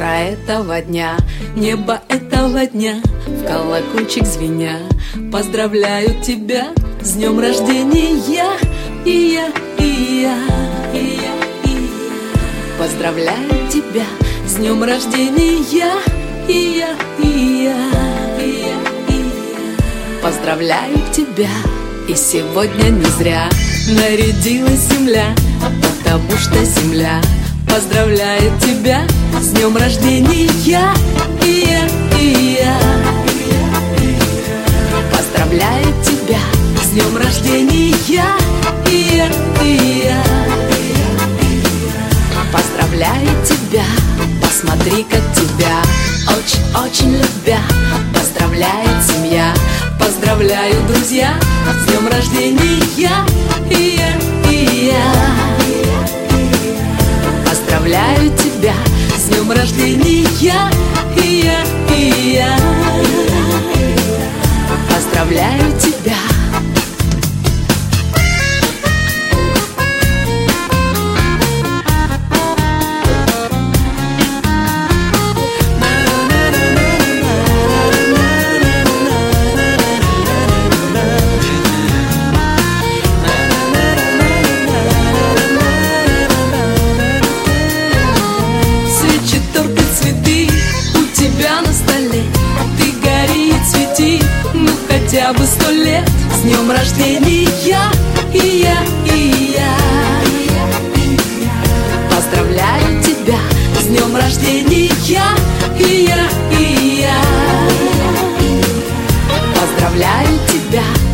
утро этого дня, небо этого дня, в колокольчик звеня, поздравляю тебя с днем рождения, и я, и я, и я, и я. Поздравляю тебя с днем рождения, и я, и я, и я, и я. Поздравляю тебя, и сегодня не зря нарядилась земля, потому что земля поздравляет тебя с днем рождения, и я, и я. Поздравляю тебя с днем рождения, и я, и я. Поздравляю тебя, посмотри, как тебя очень-очень любя поздравляет семья. Поздравляю, друзья, с днем рождения, и я, и я. Поздравляю тебя с днем рождения, и я, и я. Поздравляю тебя. Хотя бы 100 лет, с днем рождения, и я, и я. Поздравляю тебя с днем рождения, и я, и я. Поздравляю тебя